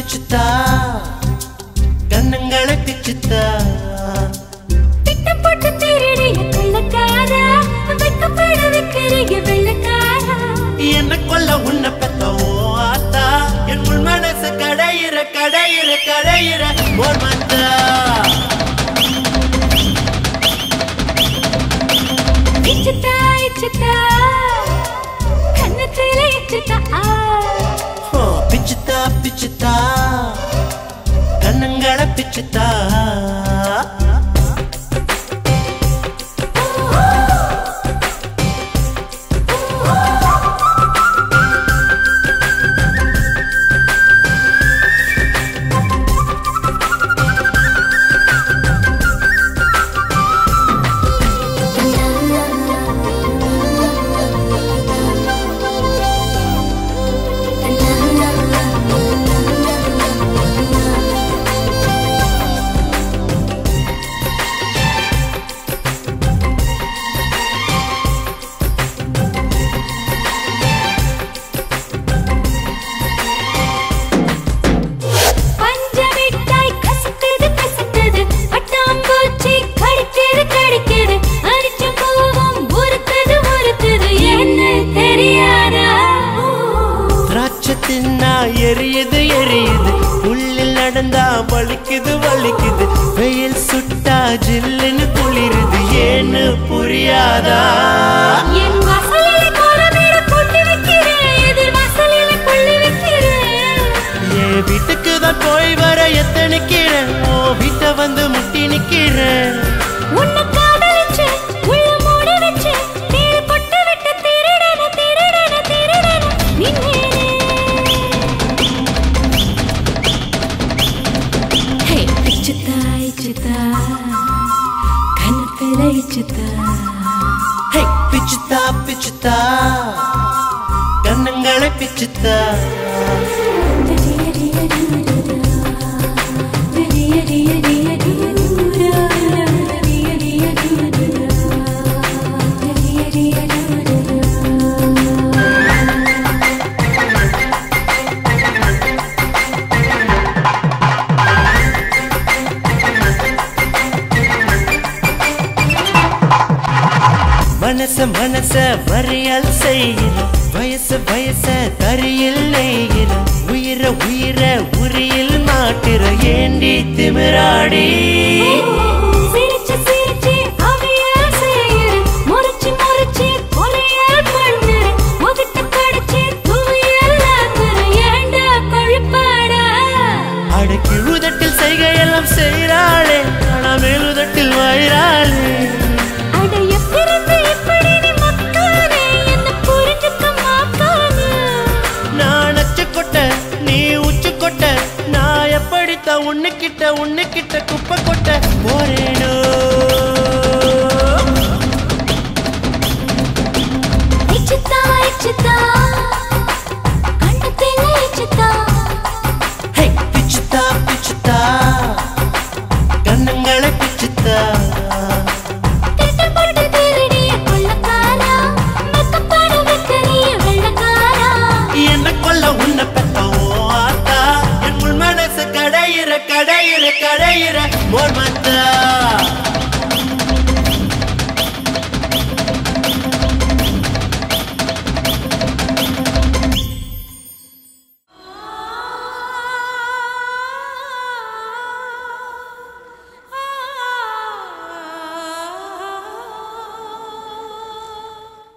பிச்சுத்தா கண்ணங்களை பிச்சுத்தா திட்டம் போட்டு திருடிய கொள்ளக்காரா வெக்கப்பட வைக்கிறிய வெள்ளக்காரா என்ன கொல்ல உன்னை பெத்த ஓ ஆத்தா என் உள் மனசு கடையிற கடையிற கடையிற ஓர் மாத்தா இச்சுத்தா இச்சுத்தா கண்ணத்தில இச்சுத்தா பிச்சுத்தா பிச்சுத்தா கண்ணங்களை பிச்சுத்தா எரியுது எரியுது உள்ளில் நடந்தா வலிக்குது வலிக்குது வெயில் சுட்டா ஜில்லுன்னு குளிருது ஏன்னு புரியாதா என் வாசலில கோலமேட போட்டு வைக்கிறேன் எதிர் வாசலில கொள்ளி வைக்கிறேன் என் வீட்டுக்கு தான் போய் வர எத்தனைக்கிறேன் ஓ வீட்டை வந்து முட்டி நிக்கிறேன் உன்னை காதலிச்சு உள்ள மூடி வச்சு தேடி பொட்டு விட்டு திருடன திருடன திருடன நின்னேனே ஹே இச்சுத்தா இச்சுத்தா கண்ணத்தில இச்சுத்தா ஹே பிச்சுத்தா பிச்சுத்தா கண்ணங்களை பிச்சுத்தா மனச மனச மறியல் செய்கிறோம் வயசு வயச தரியில் நெய்கிறோம் உயிர உயிர உரியில் மாட்டுற ஏண்டி திமிராடி சிரிச்சு சிரிச்சு அவியல் செய்யற முறிச்சு முறிச்சு பொரியல் பண்ணுற முகத்தை கடிச்சு துவியல் ஆக்குற ஏண்டா கொழுப்பாடா அடக்கி உதட்டில் செய்கையெல்லாம் செய்கிறாளே ஆனா மேலுதட்டில் வாயிறாளே உன்னுக்கிட்ட குப்பை கொட்ட போறேனோ இச்சுத்தா இச்சுத்தா கண்ணத்தில இச்சுத்தா